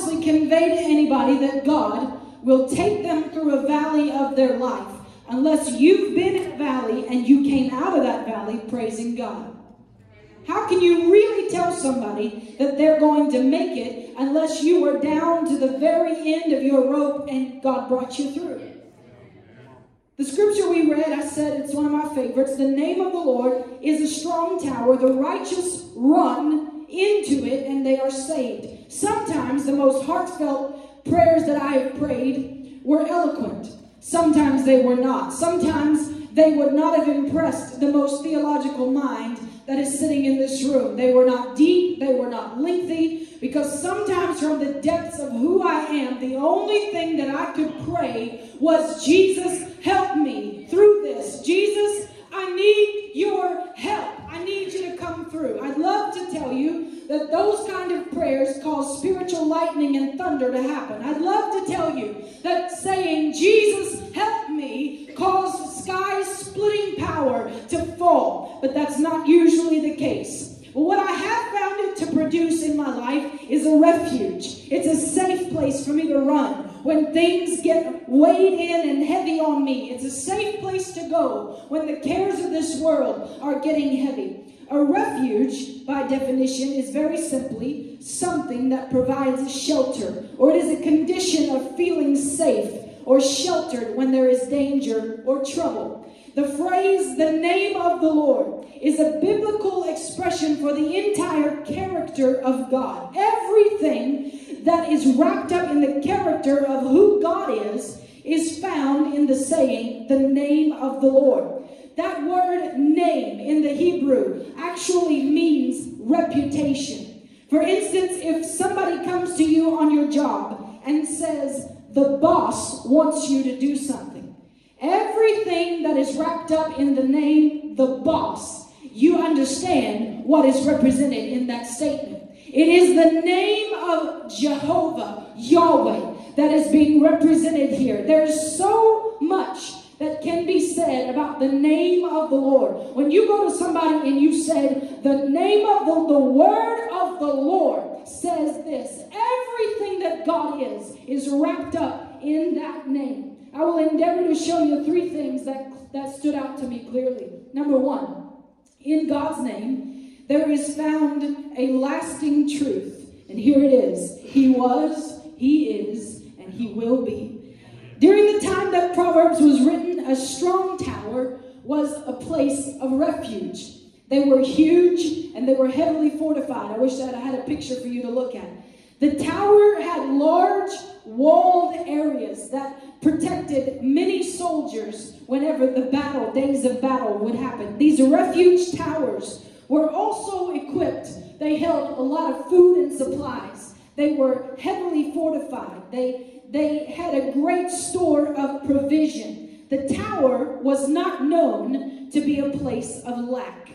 honestly convey to anybody that God will take them through a valley of their life unless you've been in a valley and you came out of that valley praising God. How can you really tell somebody that they're going to make it unless you were down to the very end of your rope and God brought you through? The scripture we read, I said it's one of my favorites. The name of the Lord is a strong tower. The righteous run into it and they are saved. Sometimes the most heartfelt prayers that I have prayed were eloquent. Sometimes they were not. Sometimes they would not have impressed the most theological mind that is sitting in this room. They were not deep. They were not lengthy. Because sometimes from the depths of who I am, the only thing that I could pray was, Jesus, help me through this. Jesus, I need your help. I need you to come through. I'd love to tell you that those kind of prayers cause spiritual lightning and thunder to happen. I'd love to tell you that saying, Jesus, help me, caused sky-splitting power to fall. But that's not usually the case. But what I have found it to produce in my life is a refuge. It's a safe place for me to run when things get weighed in and heavy on me. It's a safe place to go when the cares of this world are getting heavy. A refuge, by definition, is very simply something that provides shelter, or it is a condition of feeling safe or sheltered when there is danger or trouble. The phrase, the name of the Lord, is a biblical expression for the entire character of God. Everything that is wrapped up in the character of who God is found in the saying, the name of the Lord. That word name in the Hebrew actually means reputation. For instance, if somebody comes to you on your job and says, the boss wants you to do something, everything that is wrapped up in the name, the boss, you understand what is represented in that statement. It is the name of Jehovah, Yahweh, that is being represented here. There's so much that can be said about the name of the Lord. When you go to somebody and you say, the name of the word of the Lord says this, everything that God is wrapped up in that name. I will endeavor to show you three things that stood out to me clearly. Number one, in God's name, there is found a lasting truth. And here it is. He was, he is, and he will be. During the time that Proverbs was written, a strong tower was a place of refuge. They were huge and they were heavily fortified. I wish that I had a picture for you to look at. The tower had large walled areas that protected many soldiers whenever the days of battle would happen. These refuge towers were also equipped. They held a lot of food and supplies. They were heavily fortified. They had a great store of provision. The tower was not known to be a place of lack.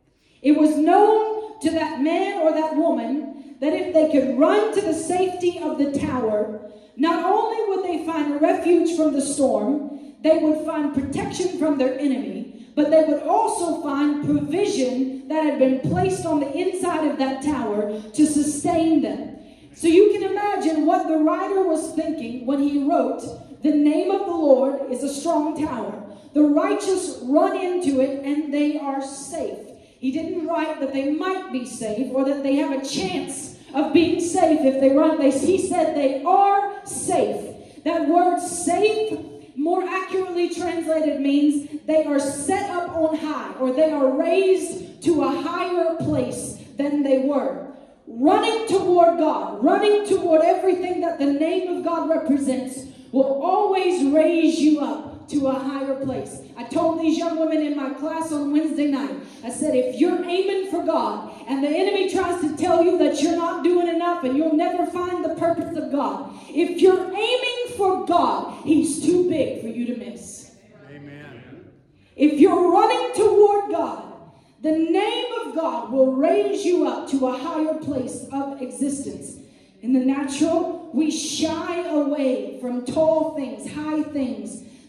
It was known to that man or that woman that if they could run to the safety of the tower, not only would they find refuge from the storm, they would find protection from their enemy, but they would also find provision that had been placed on the inside of that tower to sustain them. So you can imagine what the writer was thinking when he wrote, the name of the Lord is a strong tower. The righteous run into it and they are safe. He didn't write that they might be safe or that they have a chance of being safe if they run. He said they are safe. That word safe, more accurately translated, means they are set up on high, or they are raised to a higher place than they were. Running toward God, running toward everything that the name of God represents will always raise you up to a higher place. I told these young women in my class on Wednesday night, I said, if you're aiming for God and the enemy tries to tell you that you're not doing enough and you'll never find the purpose of God, if you're aiming for God, he's too big for you to miss. Amen. If you're running toward God, the name of God will raise you up to a higher place of existence. In the natural, we shy away from tall things, high things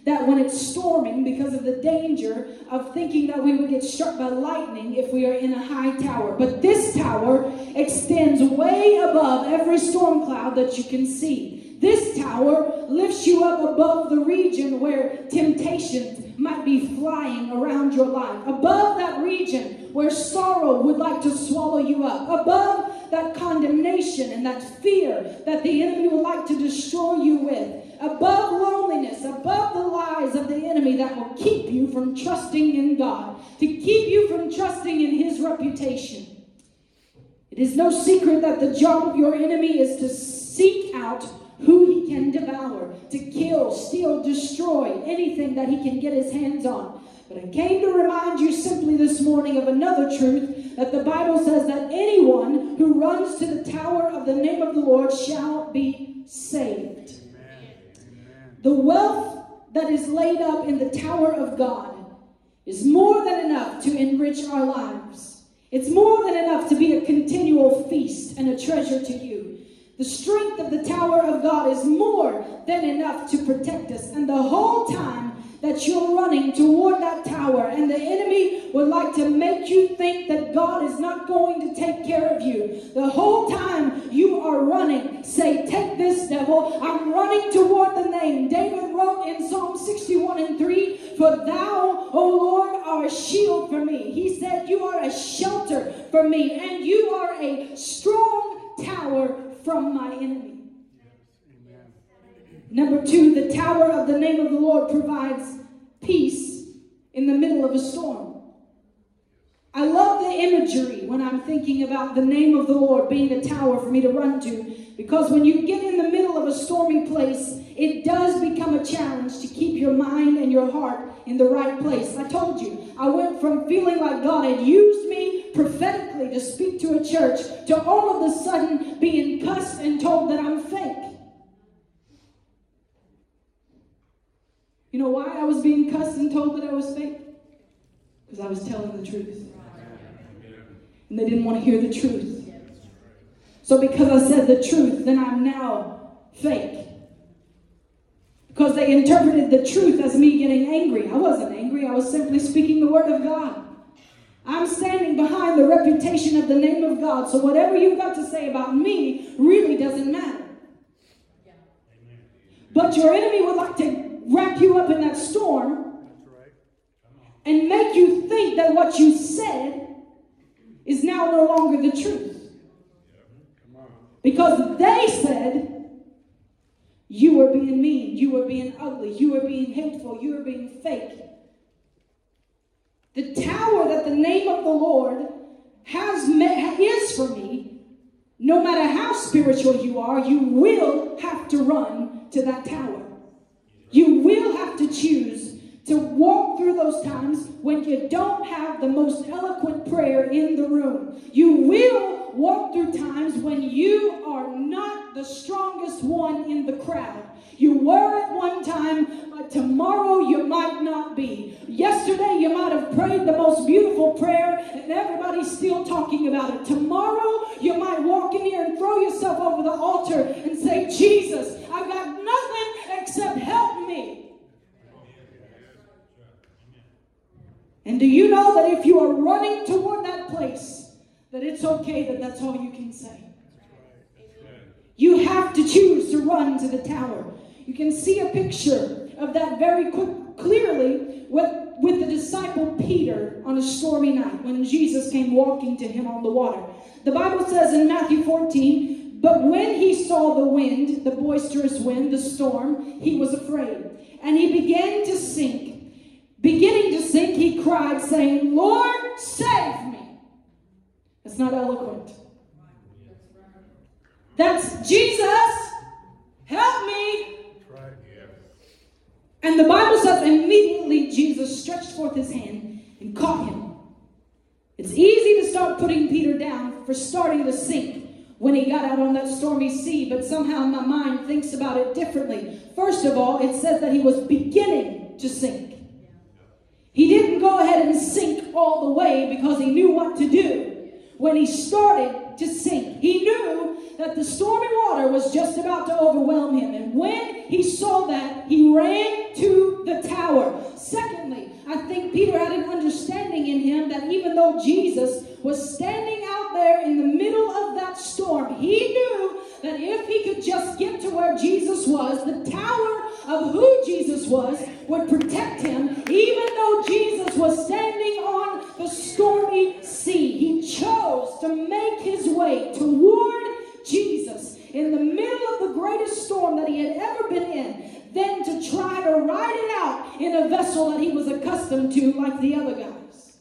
that when it's storming, because of the danger of thinking that we would get struck by lightning if we are in a high tower. But this tower extends way above every storm cloud that you can see. This tower lifts you up above the region where temptations might be flying around your life. Above that region where sorrow would like to swallow you up. Above that condemnation and that fear that the enemy would like to destroy you with. Above loneliness, above the lies of the enemy that will keep you from trusting in God, to keep you from trusting in his reputation. It is no secret that the job of your enemy is to seek out who he can devour, to kill, steal, destroy anything that he can get his hands on. But I came to remind you simply this morning of another truth, that the Bible says that anyone who runs to the tower of the name of the Lord shall be saved. The wealth that is laid up in the tower of God is more than enough to enrich our lives. It's more than enough to be a continual feast and a treasure to you. The strength of the tower of God is more than enough to protect us. And the whole time that you're running toward that tower and the enemy would like to make you think that God is not going to take care of you, the whole time you are running, say, take this, devil. I'm running toward the name. David wrote in Psalm 61:3, for thou, O Lord, are a shield for me. He said, you are a shelter for me, and you are a strong tower from my enemy. Number 2, the tower of the name of the Lord provides peace in the middle of a storm. I love the imagery when I'm thinking about the name of the Lord being a tower for me to run to, because when you get in the middle of a stormy place, it does become a challenge to keep your mind and your heart in the right place. I told you, I went from feeling like God had used me prophetically to speak to a church to all of a sudden being cussed and told that I'm fake. You know why I was being cussed and told that I was fake? Because I was telling the truth. And they didn't want to hear the truth. So because I said the truth, then I'm now fake. Because they interpreted the truth as me getting angry. I wasn't angry. I was simply speaking the word of God. I'm standing behind the reputation of the name of God. So whatever you've got to say about me really doesn't matter. But your enemy would like to wrap you up in that storm and make you think that what you said is now no longer the truth. Because they said you were being mean, you were being ugly, you were being hateful, you were being fake. The tower that the name of the Lord is for me, no matter how spiritual you are, you will have to run to that tower. You will have to choose to walk through those times when you don't have the most eloquent prayer in the room. You will walk through times when you are not the strongest one in the crowd. You were at one time, but tomorrow you might not be. Yesterday you might have prayed the most beautiful prayer and everybody's still talking about it. Tomorrow you might walk in here and throw yourself over the altar and say, Jesus, I've got nothing except help me. And do you know that if you are running toward that place, that it's okay that that's all you can say? You have to choose to run to the tower. You can see a picture of that very clearly with the disciple Peter on a stormy night when Jesus came walking to him on the water. The Bible says in Matthew 14, but when he saw the wind, the boisterous wind, the storm, he was afraid. And he began to sink. Beginning to sink, he cried, saying, Lord, save me. That's not eloquent. That's Jesus, help me. And the Bible says immediately Jesus stretched forth his hand and caught him. It's easy to start putting Peter down for starting to sink when he got out on that stormy sea, but somehow my mind thinks about it differently. First of all, it says that he was beginning to sink. He didn't go ahead and sink all the way because he knew what to do. When he started to sink, he knew that that the stormy water was just about to overwhelm him. And when he saw that, he ran to the tower. Secondly, I think Peter had an understanding in him that even though Jesus was standing out there in the middle of that storm, he knew that if he could just get to where Jesus was, the tower of who Jesus was would protect him, even though Jesus was standing on the stormy sea. He chose to make his way toward Jesus in the middle of the greatest storm that he had ever been in, than to try to ride it out in a vessel that he was accustomed to like the other guys.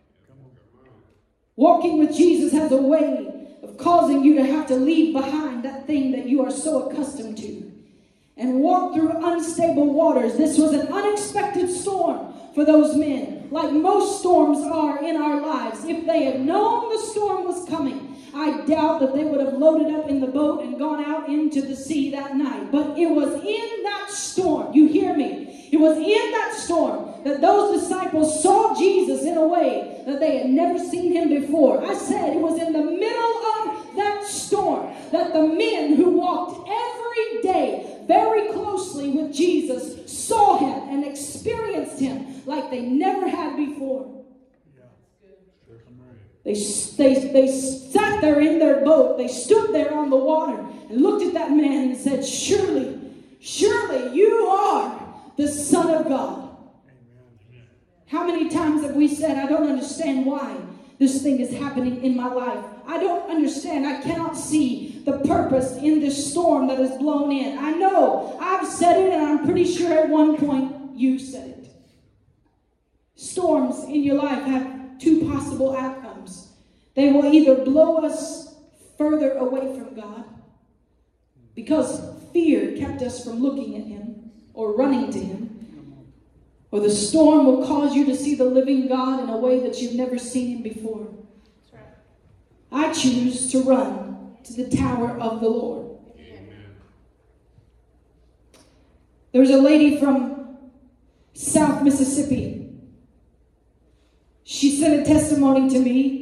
Walking with Jesus has a way of causing you to have to leave behind that thing that you are so accustomed to and walk through unstable waters. This was an unexpected storm for those men, like most storms are in our lives. If they had known the storm was coming, I doubt that they would have loaded up in the boat and gone out into the sea that night. But it was in that storm, you hear me? It was in that storm that those disciples saw Jesus in a way that they had never seen him before. I said it was in the middle of that storm that the men who walked every day very closely with Jesus saw him and experienced him like they never had before. They sat there in their boat. They stood there on the water and looked at that man and said, surely you are the Son of God. Amen. How many times have we said, I don't understand why this thing is happening in my life. I don't understand. I cannot see the purpose in this storm that has blown in. I know I've said it, and I'm pretty sure at one point you said it. Storms in your life have two possible outcomes. They will either blow us further away from God because fear kept us from looking at him or running to him, or the storm will cause you to see the living God in a way that you've never seen him before. I choose to run to the tower of the Lord. Amen. There was a lady from South Mississippi. She sent a testimony to me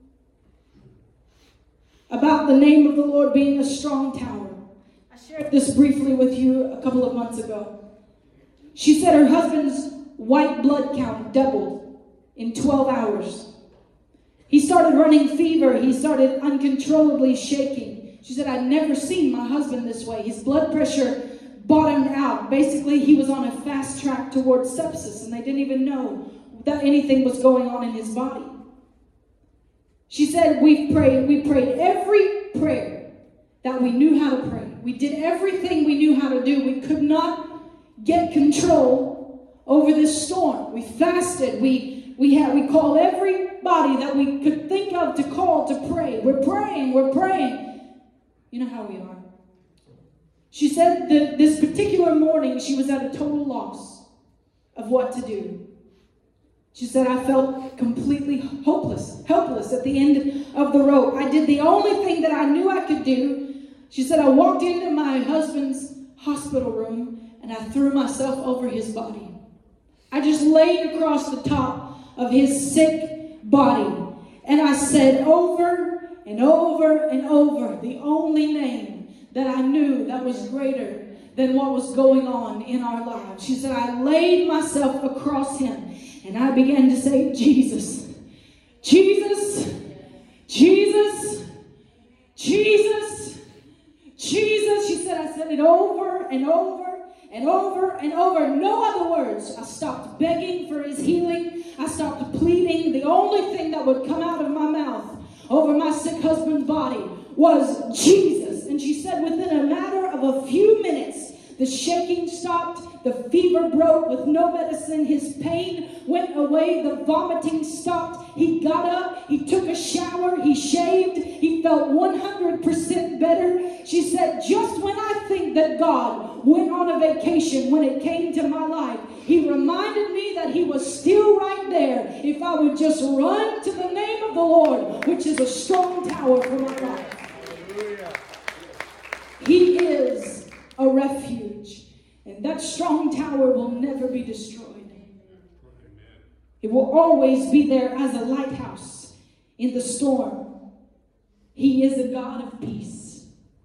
about the name of the Lord being a strong tower. I shared this briefly with you a couple of months ago. She said her husband's white blood count doubled in 12 hours. He started running fever. He started uncontrollably shaking. She said, I'd never seen my husband this way. His blood pressure bottomed out. Basically, he was on a fast track towards sepsis, and they didn't even know that anything was going on in his body. She said, we prayed every prayer that we knew how to pray. We did everything we knew how to do. We could not get control over this storm. We fasted. We called everybody that we could think of to call to pray. We're praying. You know how we are. She said that this particular morning she was at a total loss of what to do. She said, I felt completely helpless at the end of the rope. I did the only thing that I knew I could do. She said, I walked into my husband's hospital room and I threw myself over his body. I just laid across the top of his sick body. And I said over and over and over the only name that I knew that was greater than what was going on in our lives. She said, I laid myself across him. And I began to say, Jesus, Jesus, Jesus, Jesus, Jesus. She said, I said it over and over and over and over. No other words. I stopped begging for his healing. I stopped pleading. The only thing that would come out of my mouth over my sick husband's body was Jesus. And she said within a matter of a few minutes, the shaking stopped, the fever broke with no medicine, his pain went away, the vomiting stopped, he got up, he took a shower, he shaved, he felt 100% better. She said, just when I think that God went on a vacation when it came to my life, he reminded me that he was still right there if I would just run to the name of the Lord, which is a strong tower for my life. Hallelujah. He is a refuge, and that strong tower will never be destroyed. It will always be there as a lighthouse in the storm. He is a God of peace.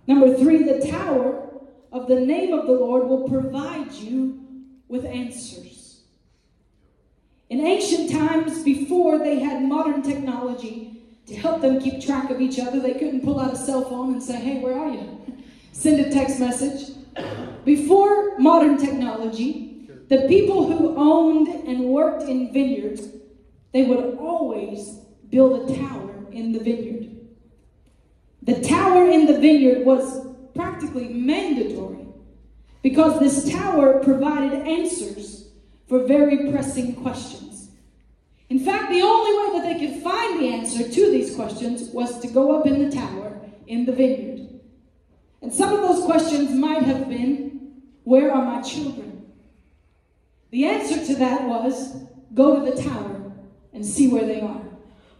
Number 3, the tower of the name of the Lord will provide you with answers. In ancient times, before they had modern technology to help them keep track of each other, they couldn't pull out a cell phone and say, hey, where are you? Send a text message. Before modern technology, the people who owned and worked in vineyards, they would always build a tower in the vineyard. The tower in the vineyard was practically mandatory because this tower provided answers for very pressing questions. In fact, the only way that they could find the answer to these questions was to go up in the tower in the vineyard. And some of those questions might have been, where are my children? The answer to that was, go to the tower and see where they are.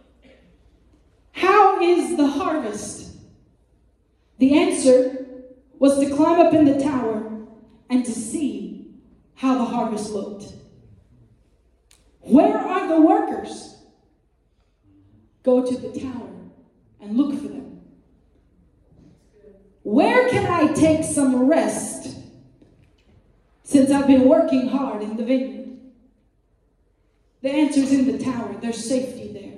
How is the harvest? The answer was to climb up in the tower and to see how the harvest looked. Where are the workers? Go to the tower and look for them. Where can I take some rest since I've been working hard in the vineyard? The answer's in the tower. There's safety there.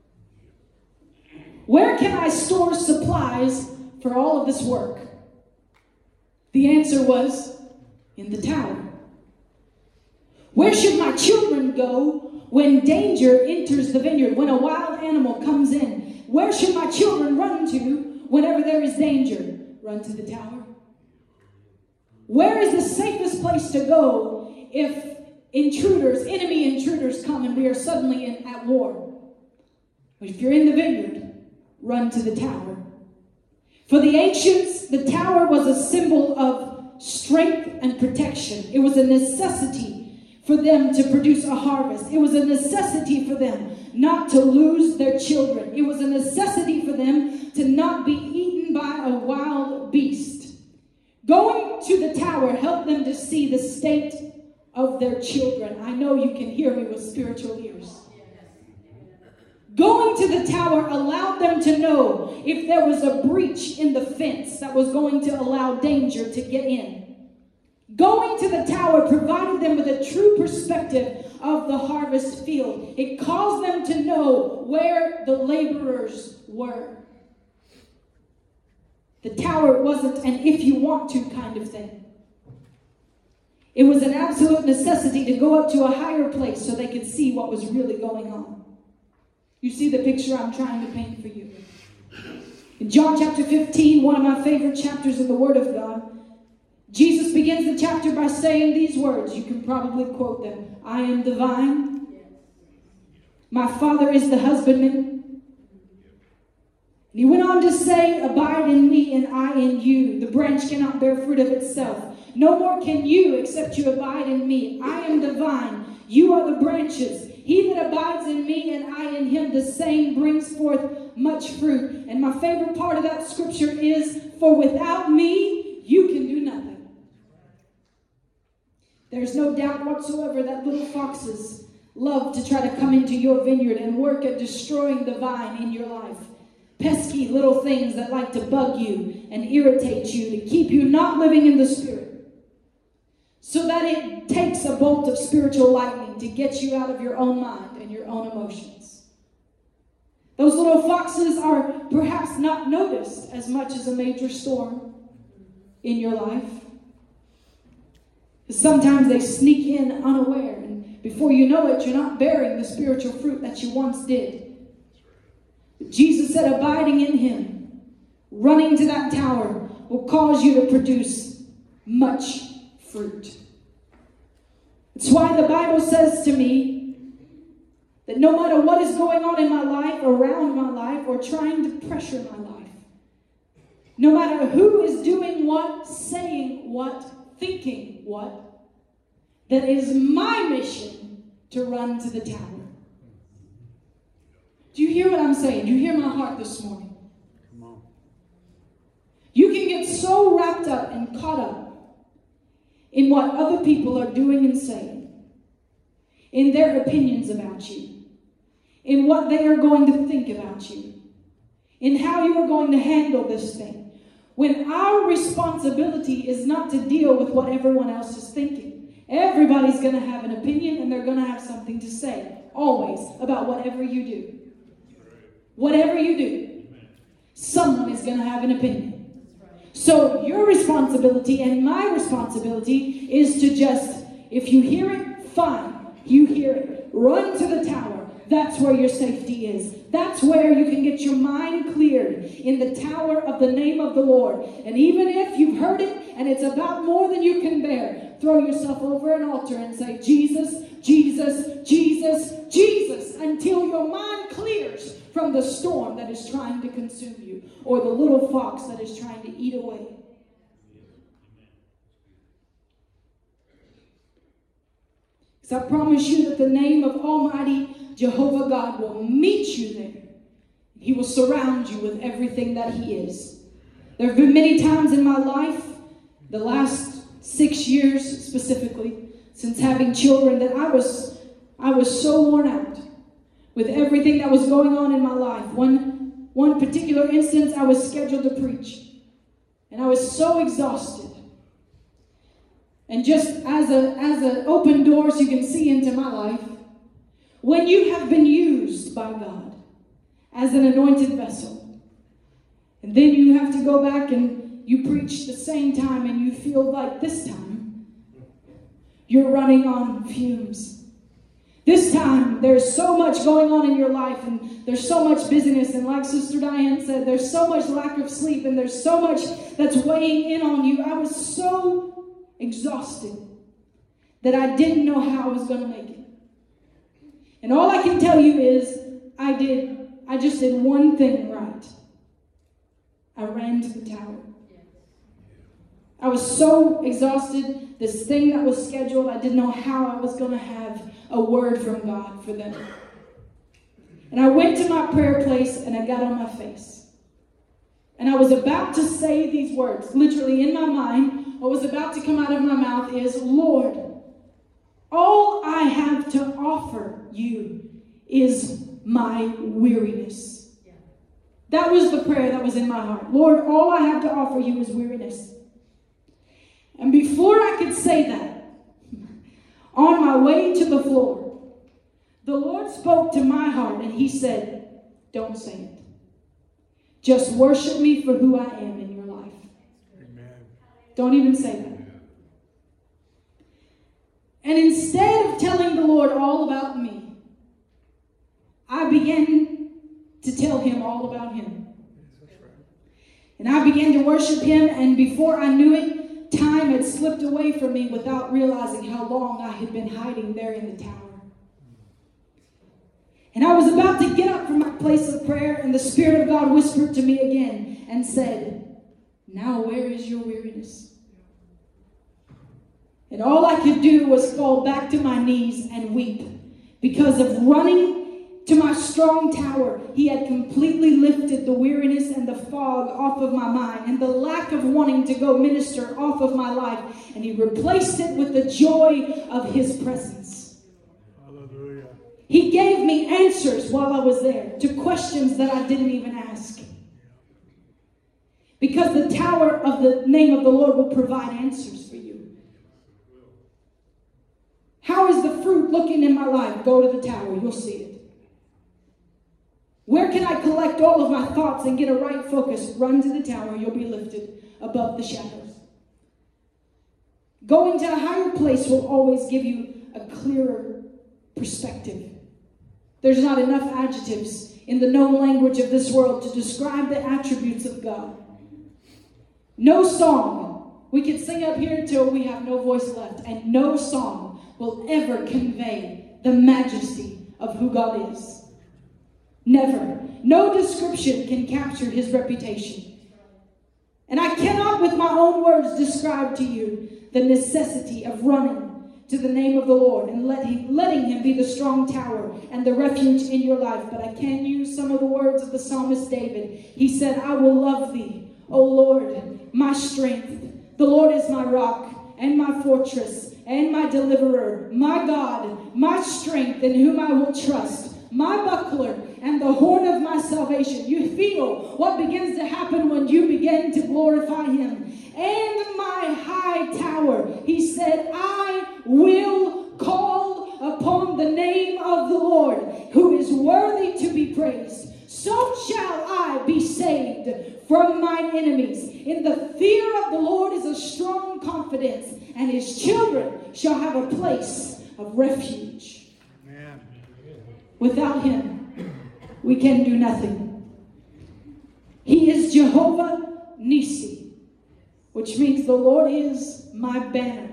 Where can I store supplies for all of this work? The answer was in the tower. Where should my children go when danger enters the vineyard, when a wild animal comes in? Where should my children run to whenever there is danger? Run to the tower. Where is the safest place to go if enemy intruders come and we are suddenly at war? If you're in the vineyard, run to the tower. For the ancients, the tower was a symbol of strength and protection. It was a necessity for them to produce a harvest. It was a necessity for them not to lose their children. It was a necessity for them to not be eaten by a wild beast. Going to the tower helped them to see the state of their children. I know you can hear me with spiritual ears. Going to the tower allowed them to know if there was a breach in the fence that was going to allow danger to get in. Going to the tower provided them with a true perspective of the harvest field. It caused them to know where the laborers were. The tower wasn't an if you want to kind of thing. It was an absolute necessity to go up to a higher place so they could see what was really going on. You see the picture I'm trying to paint for you. In John chapter 15, one of my favorite chapters in the Word of God, Jesus begins the chapter by saying these words. You can probably quote them. I am the vine. My Father is the husbandman. And he went on to say, abide in me and I in you. The branch cannot bear fruit of itself. No more can you except you abide in me. I am the vine. You are the branches. He that abides in me and I in him, the same brings forth much fruit. And my favorite part of that scripture is, for without me, you can do nothing. There's no doubt whatsoever that little foxes love to try to come into your vineyard and work at destroying the vine in your life. Pesky little things that like to bug you and irritate you to keep you not living in the Spirit. So that it takes a bolt of spiritual lightning to get you out of your own mind and your own emotions. Those little foxes are perhaps not noticed as much as a major storm in your life. Sometimes they sneak in unaware, and before you know it, you're not bearing the spiritual fruit that you once did. Jesus said, abiding in him, running to that tower, will cause you to produce much fruit. It's why the Bible says to me that no matter what is going on in my life, around my life, or trying to pressure my life, no matter who is doing what, saying what, thinking what, that is my mission to run to the tower. Do you hear what I'm saying? Do you hear my heart this morning? Come on. You can get so wrapped up and caught up in what other people are doing and saying, in their opinions about you, in what they are going to think about you, in how you are going to handle this thing, when our responsibility is not to deal with what everyone else is thinking. Everybody's going to have an opinion, and they're going to have something to say, always, about whatever you do. Whatever you do, someone is going to have an opinion. So your responsibility and my responsibility is to just, if you hear it, fine. You hear it. Run to the tower. That's where your safety is. That's where you can get your mind cleared, in the tower of the name of the Lord. And even if you've heard it and it's about more than you can bear, throw yourself over an altar and say, Jesus, Jesus, Jesus, Jesus, until your mind clears from the storm that is trying to consume you, or the little fox that is trying to eat away. Because I promise you that the name of Almighty Jehovah God will meet you there. He will surround you with everything that He is. There have been many times in my life, the last 6 years specifically, since having children, that I was so worn out with everything that was going on in my life. One particular instance, I was scheduled to preach, and I was so exhausted. And just as an open door so you can see into my life, when you have been used by God as an anointed vessel, and then you have to go back and you preach the same time, and you feel like this time you're running on fumes. This time there's so much going on in your life, and there's so much busyness, and like Sister Diane said, there's so much lack of sleep, and there's so much that's weighing in on you. I was so exhausted that I didn't know how I was going to make it. And all I can tell you is I just did one thing right. I ran to the tower. I was so exhausted. This thing that was scheduled, I didn't know how I was going to have a word from God for them. And I went to my prayer place, and I got on my face. And I was about to say these words, literally in my mind. What was about to come out of my mouth is, Lord, all I have to offer you is my weariness. Yeah. That was the prayer that was in my heart. Lord, all I have to offer you is weariness. And before I could say that, on my way to the floor, the Lord spoke to my heart, and He said, don't say it. Just worship me for who I am in your life. Amen. Don't even say that. And instead of telling the Lord all about me, I began to tell Him all about Him. And I began to worship Him, and before I knew it, time had slipped away from me without realizing how long I had been hiding there in the tower. And I was about to get up from my place of prayer, and the Spirit of God whispered to me again and said, now where is your weariness? And all I could do was fall back to my knees and weep, because of running to my strong tower. He had completely lifted the weariness and the fog off of my mind, and the lack of wanting to go minister off of my life, and He replaced it with the joy of His presence. Hallelujah. He gave me answers while I was there to questions that I didn't even ask. Because the tower of the name of the Lord will provide answers for you. How is the fruit looking in my life? Go to the tower. You'll see it. Where can I collect all of my thoughts and get a right focus? Run to the tower. You'll be lifted above the shadows. Going to a higher place will always give you a clearer perspective. There's not enough adjectives in the known language of this world to describe the attributes of God. No song. We can sing up here until we have no voice left, and no song will ever convey the majesty of who God is. Never. No description can capture His reputation. And I cannot with my own words describe to you the necessity of running to the name of the Lord and letting Him be the strong tower and the refuge in your life. But I can use some of the words of the psalmist David. He said, I will love thee, O Lord, my strength. The Lord is my rock and my fortress and my deliverer, my God, my strength in whom I will trust, my buckler and the horn of my salvation. You feel what begins to happen when you begin to glorify him. And my high tower. He said, I will call upon the name of the Lord, who is worthy to be praised. So shall I be saved from mine enemies. In the fear of the Lord is a strong confidence, and his children shall have a place of refuge. Amen. Without him, we can do nothing. He is Jehovah Nissi, which means the Lord is my banner.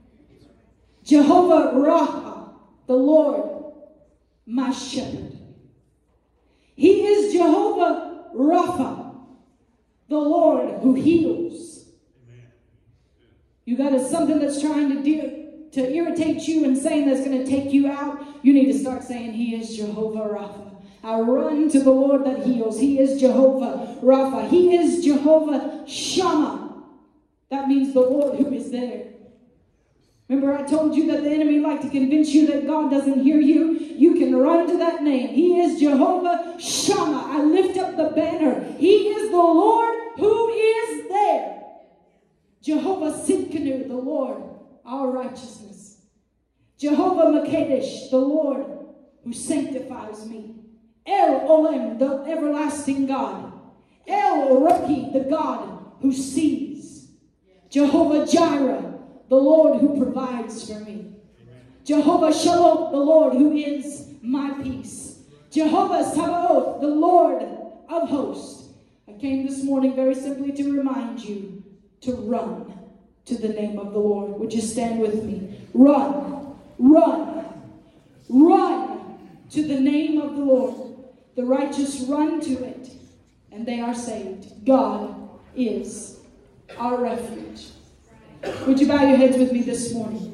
Jehovah Rapha, the Lord, my shepherd. He is Jehovah Rapha, the Lord who heals. You got something that's trying to irritate you and saying that's going to take you out. You need to start saying, he is Jehovah Rapha. I run to the Lord that heals. He is Jehovah Rapha. He is Jehovah Shammah. That means the Lord who is there. Remember, I told you that the enemy liked to convince you that God doesn't hear you. You can run to that name. He is Jehovah Shammah. I lift up the banner. He is the Lord who is there. Jehovah Sidkenu, the Lord, our righteousness. Jehovah Makadesh, the Lord who sanctifies me. El Olam, the everlasting God. El Roki, the God who sees. Jehovah Jireh, the Lord who provides for me. Jehovah Shalom, the Lord who is my peace. Jehovah Sabaoth, the Lord of hosts. I came this morning very simply to remind you to run to the name of the Lord. Would you stand with me? Run, run, run to the name of the Lord. The righteous run to it, and they are saved. God is our refuge. Would you bow your heads with me this morning?